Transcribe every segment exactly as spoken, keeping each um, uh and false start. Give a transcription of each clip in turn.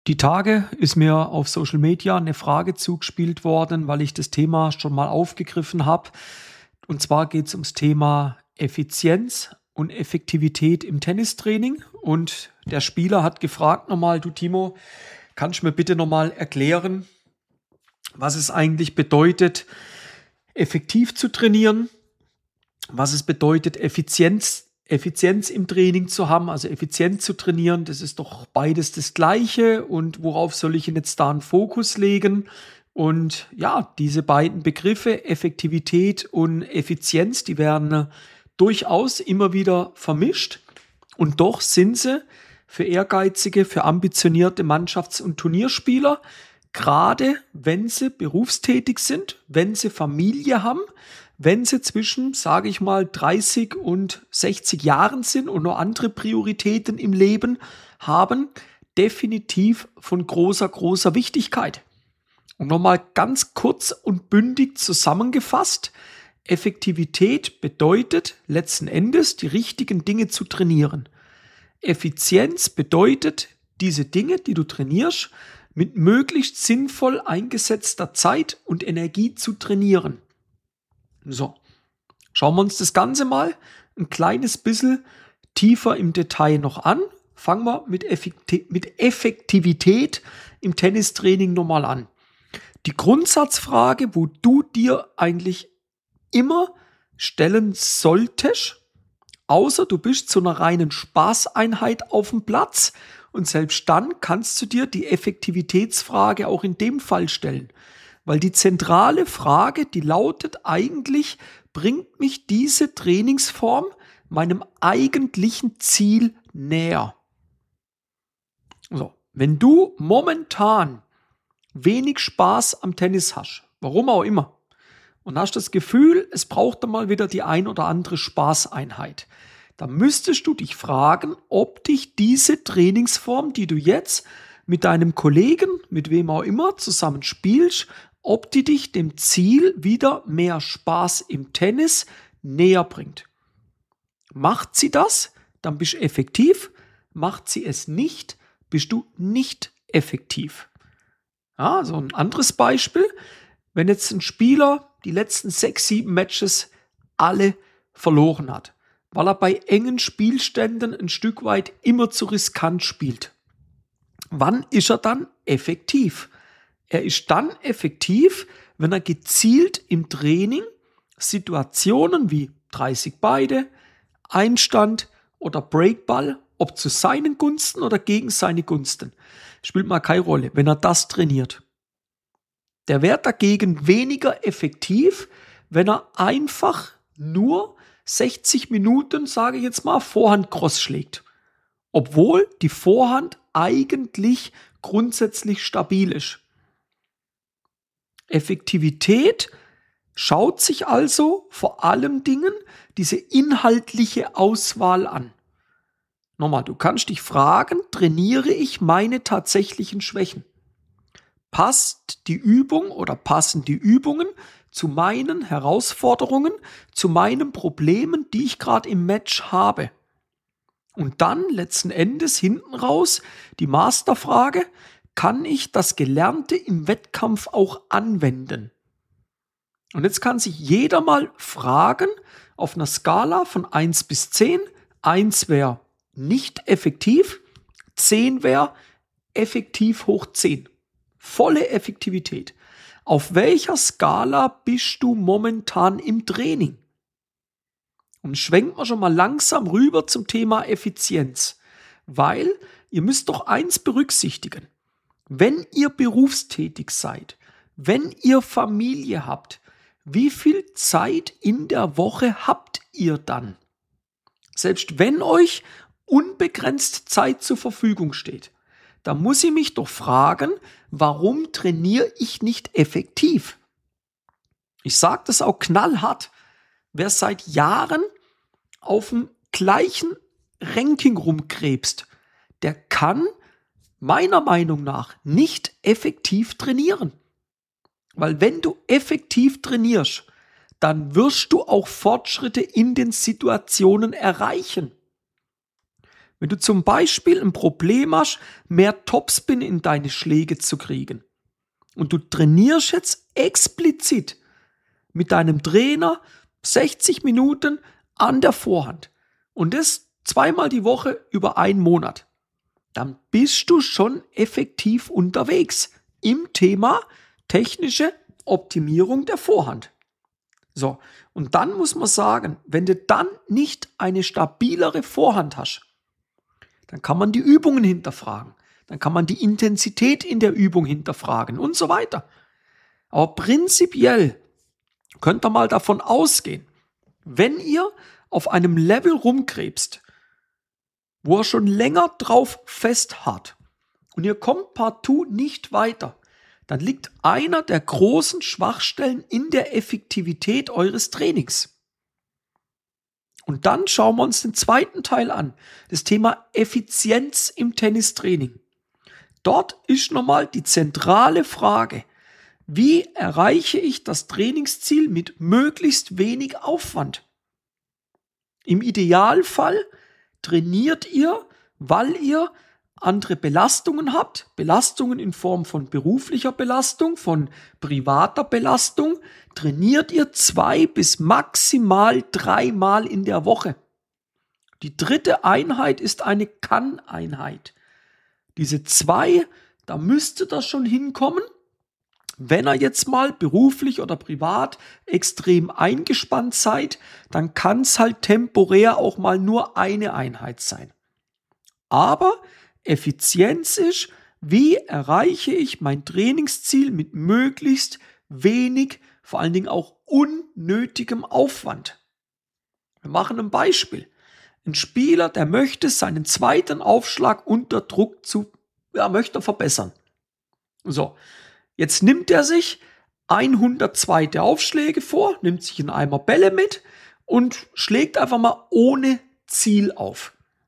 Die Tage ist mir auf Social Media eine Frage zugespielt worden, weil ich das Thema schon mal aufgegriffen habe. Und zwar geht es ums Thema Effizienz und Effektivität im Tennistraining. Und der Spieler hat gefragt nochmal, du Timo, kannst du mir bitte nochmal erklären, was es eigentlich bedeutet, effektiv zu trainieren, was es bedeutet, Effizienz Effizienz im Training zu haben, also effizient zu trainieren, das ist doch beides das Gleiche, und worauf soll ich denn jetzt da einen Fokus legen? Und ja, diese beiden Begriffe, Effektivität und Effizienz, die werden durchaus immer wieder vermischt, und doch sind sie für ehrgeizige, für ambitionierte Mannschafts- und Turnierspieler, gerade wenn sie berufstätig sind, wenn sie Familie haben, wenn sie zwischen, sage ich mal, dreißig und sechzig Jahren sind und noch andere Prioritäten im Leben haben, definitiv von großer, großer Wichtigkeit. Und nochmal ganz kurz und bündig zusammengefasst: Effektivität bedeutet letzten Endes, die richtigen Dinge zu trainieren. Effizienz bedeutet, diese Dinge, die du trainierst, mit möglichst sinnvoll eingesetzter Zeit und Energie zu trainieren. So, schauen wir uns das Ganze mal ein kleines bisschen tiefer im Detail noch an. Fangen wir mit, Effekti- mit Effektivität im Tennistraining nochmal an. Die Grundsatzfrage, wo du dir eigentlich immer stellen solltest, außer du bist zu einer reinen Spaßeinheit auf dem Platz, und selbst dann kannst du dir die Effektivitätsfrage auch in dem Fall stellen. Weil die zentrale Frage, die lautet eigentlich, bringt mich diese Trainingsform meinem eigentlichen Ziel näher? So, wenn du momentan wenig Spaß am Tennis hast, warum auch immer, und hast das Gefühl, es braucht dann mal wieder die ein oder andere Spaßeinheit, dann müsstest du dich fragen, ob dich diese Trainingsform, die du jetzt mit deinem Kollegen, mit wem auch immer, zusammen spielst, ob die dich dem Ziel wieder mehr Spaß im Tennis näher bringt. Macht sie das, dann bist du effektiv. Macht sie es nicht, bist du nicht effektiv. Ja, so ein anderes Beispiel: Wenn jetzt ein Spieler die letzten sechs, sieben Matches alle verloren hat, weil er bei engen Spielständen ein Stück weit immer zu riskant spielt, wann ist er dann effektiv? Er ist dann effektiv, wenn er gezielt im Training Situationen wie dreißig beide, Einstand oder Breakball, ob zu seinen Gunsten oder gegen seine Gunsten, spielt mal keine Rolle, wenn er das trainiert. Der wäre dagegen weniger effektiv, wenn er einfach nur sechzig Minuten, sage ich jetzt mal, Vorhand-Cross schlägt. Obwohl die Vorhand eigentlich grundsätzlich stabil ist. Effektivität schaut sich also vor allem Dingen diese inhaltliche Auswahl an. Nochmal, du kannst dich fragen, trainiere ich meine tatsächlichen Schwächen? Passt die Übung oder passen die Übungen zu meinen Herausforderungen, zu meinen Problemen, die ich gerade im Match habe? Und dann letzten Endes hinten raus die Masterfrage: Kann ich das Gelernte im Wettkampf auch anwenden? Und jetzt kann sich jeder mal fragen, auf einer Skala von eins bis zehn, eins wäre nicht effektiv, zehn wäre effektiv hoch zehn. Volle Effektivität. Auf welcher Skala bist du momentan im Training? Und schwenken wir schon mal langsam rüber zum Thema Effizienz. Weil ihr müsst doch eins berücksichtigen: Wenn ihr berufstätig seid, wenn ihr Familie habt, wie viel Zeit in der Woche habt ihr dann? Selbst wenn euch unbegrenzt Zeit zur Verfügung steht, da muss ich mich doch fragen, warum trainiere ich nicht effektiv? Ich sage das auch knallhart: Wer seit Jahren auf dem gleichen Ranking rumkrebst, der kann meiner Meinung nach nicht effektiv trainieren. Weil wenn du effektiv trainierst, dann wirst du auch Fortschritte in den Situationen erreichen. Wenn du zum Beispiel ein Problem hast, mehr Topspin in deine Schläge zu kriegen und du trainierst jetzt explizit mit deinem Trainer sechzig Minuten an der Vorhand und das zweimal die Woche über einen Monat, dann bist du schon effektiv unterwegs im Thema technische Optimierung der Vorhand. So, und dann muss man sagen, wenn du dann nicht eine stabilere Vorhand hast, dann kann man die Übungen hinterfragen, dann kann man die Intensität in der Übung hinterfragen und so weiter. Aber prinzipiell könnt ihr mal davon ausgehen, wenn ihr auf einem Level rumkrebst, wo er schon länger drauf festharrt und ihr kommt partout nicht weiter, dann liegt einer der großen Schwachstellen in der Effektivität eures Trainings. Und dann schauen wir uns den zweiten Teil an, das Thema Effizienz im Tennistraining. Dort ist nochmal die zentrale Frage, wie erreiche ich das Trainingsziel mit möglichst wenig Aufwand? Im Idealfall trainiert ihr, weil ihr andere Belastungen habt, Belastungen in Form von beruflicher Belastung, von privater Belastung, trainiert ihr zwei bis maximal dreimal in der Woche. Die dritte Einheit ist eine Kann-Einheit. Diese zwei, da müsste das schon hinkommen, wenn ihr jetzt mal beruflich oder privat extrem eingespannt seid, dann kann es halt temporär auch mal nur eine Einheit sein. Aber Effizienz ist, wie erreiche ich mein Trainingsziel mit möglichst wenig, vor allen Dingen auch unnötigem Aufwand. Wir machen ein Beispiel. Ein Spieler, der möchte seinen zweiten Aufschlag unter Druck zu, ja, möchte verbessern. So, jetzt nimmt er sich hundertzwei Aufschläge vor, nimmt sich einen Eimer Bälle mit und schlägt einfach mal ohne Ziel auf.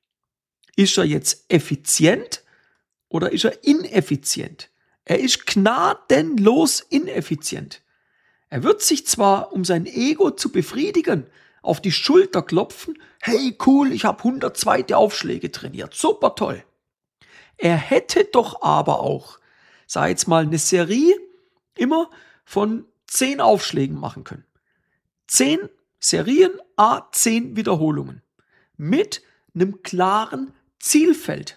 Ist er jetzt effizient oder ist er ineffizient? Er ist gnadenlos ineffizient. Er wird sich zwar, um sein Ego zu befriedigen, auf die Schulter klopfen, hey cool, ich habe hundertzwei Aufschläge trainiert, super toll. Er hätte doch aber auch, sag jetzt mal, eine Serie immer von zehn Aufschlägen machen können. zehn Serien, a zehn Wiederholungen. Mit einem klaren Zielfeld.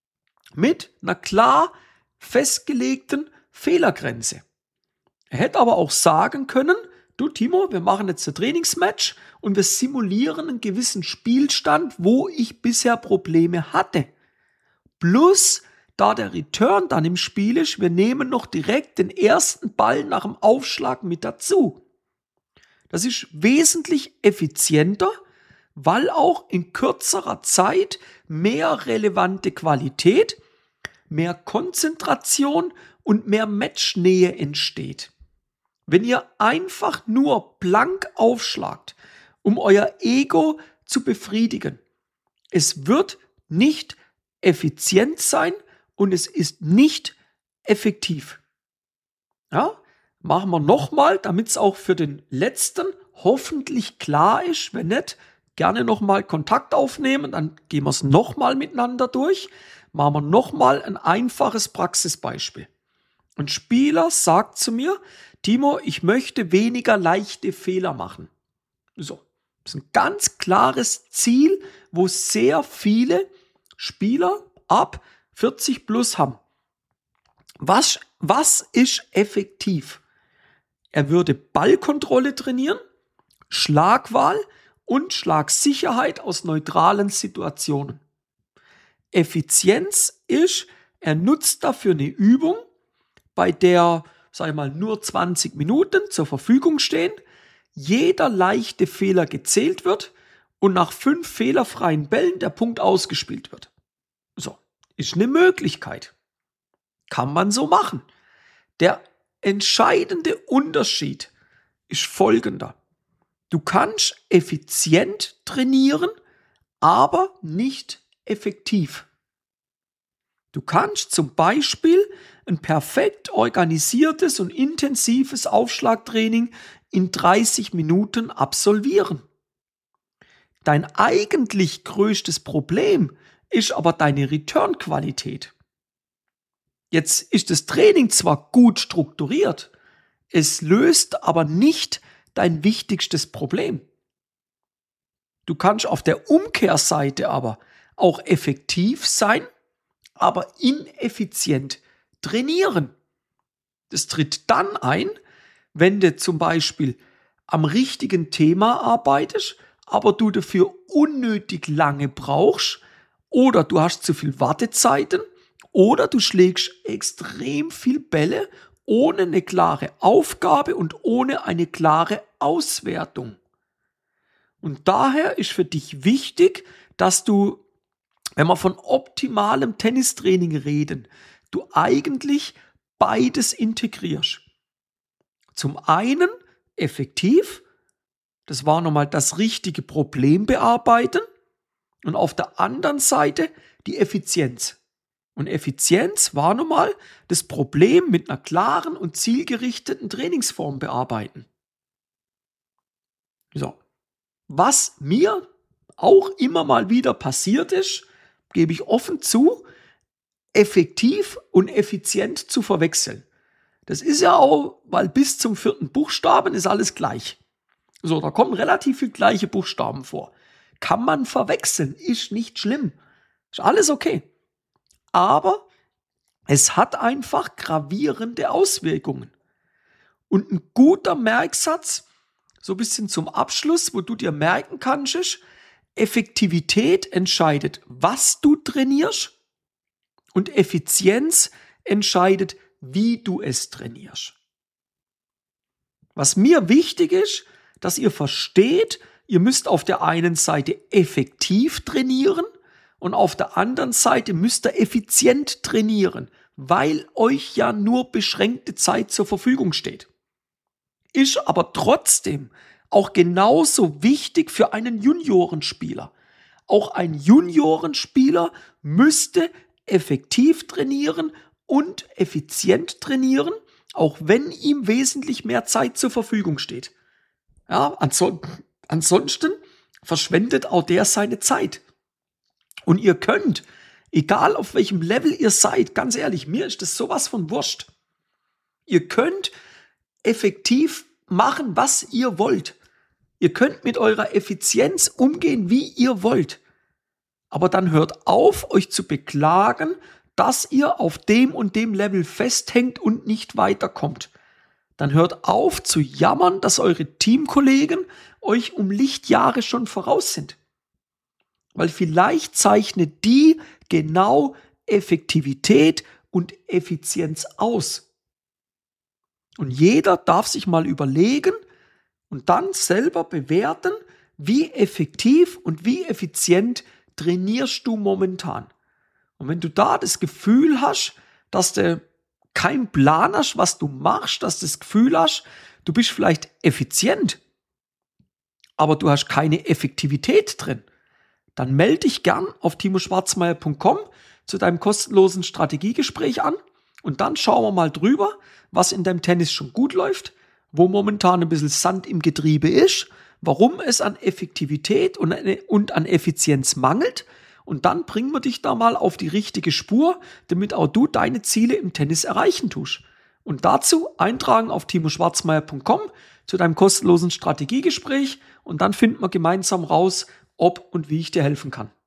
Mit einer klar festgelegten Fehlergrenze. Er hätte aber auch sagen können, du Timo, wir machen jetzt ein Trainingsmatch und wir simulieren einen gewissen Spielstand, wo ich bisher Probleme hatte. Plus, da der Return dann im Spiel ist, wir nehmen noch direkt den ersten Ball nach dem Aufschlag mit dazu. Das ist wesentlich effizienter, weil auch in kürzerer Zeit mehr relevante Qualität, mehr Konzentration und mehr Matchnähe entsteht. Wenn ihr einfach nur blank aufschlagt, um euer Ego zu befriedigen, es wird nicht effizient sein und es ist nicht effektiv. Ja, machen wir nochmal, damit es auch für den Letzten hoffentlich klar ist. Wenn nicht, gerne nochmal Kontakt aufnehmen, dann gehen wir es nochmal miteinander durch. Machen wir nochmal ein einfaches Praxisbeispiel. Ein Spieler sagt zu mir, Timo, ich möchte weniger leichte Fehler machen. So, das ist ein ganz klares Ziel, wo sehr viele Spieler ab vierzig plus haben. Was, was ist effektiv? Er würde Ballkontrolle trainieren, Schlagwahl und Schlagsicherheit aus neutralen Situationen. Effizienz ist, er nutzt dafür eine Übung, bei der, sag ich mal, nur zwanzig Minuten zur Verfügung stehen, jeder leichte Fehler gezählt wird und nach fünf fehlerfreien Bällen der Punkt ausgespielt wird. So, ist eine Möglichkeit. Kann man so machen. Der entscheidende Unterschied ist folgender. Du kannst effizient trainieren, aber nicht effektiv. Du kannst zum Beispiel ein perfekt organisiertes und intensives Aufschlagtraining in dreißig Minuten absolvieren. Dein eigentlich größtes Problem ist aber deine Return-Qualität. Jetzt ist das Training zwar gut strukturiert, es löst aber nicht dein wichtigstes Problem. Du kannst auf der Umkehrseite aber auch effektiv sein, aber ineffizient trainieren. Das tritt dann ein, wenn du zum Beispiel am richtigen Thema arbeitest, aber du dafür unnötig lange brauchst, oder du hast zu viel Wartezeiten, oder du schlägst extrem viel Bälle ohne eine klare Aufgabe und ohne eine klare Auswertung. Und daher ist für dich wichtig, dass du, wenn wir von optimalem Tennistraining reden, du eigentlich beides integrierst. Zum einen effektiv, das war nochmal das richtige Problem bearbeiten, und auf der anderen Seite die Effizienz. Und Effizienz war nun mal das Problem mit einer klaren und zielgerichteten Trainingsform bearbeiten. So. Was mir auch immer mal wieder passiert ist, gebe ich offen zu, effektiv und effizient zu verwechseln. Das ist ja auch, weil bis zum vierten Buchstaben ist alles gleich. So, da kommen relativ viele gleiche Buchstaben vor. Kann man verwechseln, ist nicht schlimm. Ist alles okay. Aber es hat einfach gravierende Auswirkungen. Und ein guter Merksatz, so ein bisschen zum Abschluss, wo du dir merken kannst, ist, Effektivität entscheidet, was du trainierst, und Effizienz entscheidet, wie du es trainierst. Was mir wichtig ist, dass ihr versteht, ihr müsst auf der einen Seite effektiv trainieren und auf der anderen Seite müsst ihr effizient trainieren, weil euch ja nur beschränkte Zeit zur Verfügung steht. Ist aber trotzdem auch genauso wichtig für einen Juniorenspieler. Auch ein Juniorenspieler müsste effektiv trainieren und effizient trainieren, auch wenn ihm wesentlich mehr Zeit zur Verfügung steht. Ja, anso- ansonsten verschwendet auch der seine Zeit. Und ihr könnt, egal auf welchem Level ihr seid, ganz ehrlich, mir ist das sowas von wurscht. Ihr könnt effektiv machen, was ihr wollt. Ihr könnt mit eurer Effizienz umgehen, wie ihr wollt. Aber dann hört auf, euch zu beklagen, dass ihr auf dem und dem Level festhängt und nicht weiterkommt. Dann hört auf zu jammern, dass eure Teamkollegen euch um Lichtjahre schon voraus sind. Weil vielleicht zeichnet die genau Effektivität und Effizienz aus. Und jeder darf sich mal überlegen und dann selber bewerten, wie effektiv und wie effizient trainierst du momentan. Und wenn du da das Gefühl hast, dass du keinen Plan hast, was du machst, dass du das Gefühl hast, du bist vielleicht effizient, aber du hast keine Effektivität drin, dann melde dich gern auf timo schwarzmeier punkt com zu deinem kostenlosen Strategiegespräch an und dann schauen wir mal drüber, was in deinem Tennis schon gut läuft, wo momentan ein bisschen Sand im Getriebe ist, warum es an Effektivität und an Effizienz mangelt, und dann bringen wir dich da mal auf die richtige Spur, damit auch du deine Ziele im Tennis erreichen tust. Und dazu eintragen auf timo schwarzmeier punkt com zu deinem kostenlosen Strategiegespräch und dann finden wir gemeinsam raus, ob und wie ich dir helfen kann.